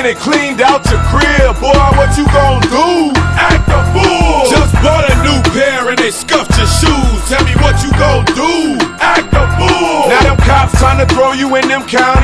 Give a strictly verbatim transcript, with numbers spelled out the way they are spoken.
and cleaned out your crib. Boy, what you gon' do? Act a fool. Just bought a new pair and they scuffed your shoes. Tell me what you gon' do? Act a fool. Now them cops tryna throw you in them county